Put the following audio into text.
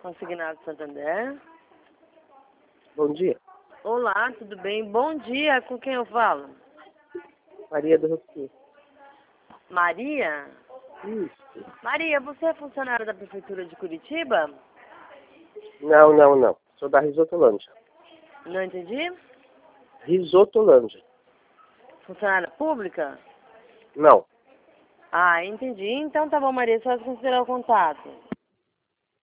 Consignado Santander. Bom dia. Olá, tudo bem? Bom dia, com quem eu falo? Maria do Rocio. Maria? Isso. Maria, você é funcionária da Prefeitura de Curitiba? Não. Sou da Risotolândia. Não entendi? Risotolândia. Funcionária pública? Não. Ah, entendi. Então tá bom, Maria, só considerar o contato.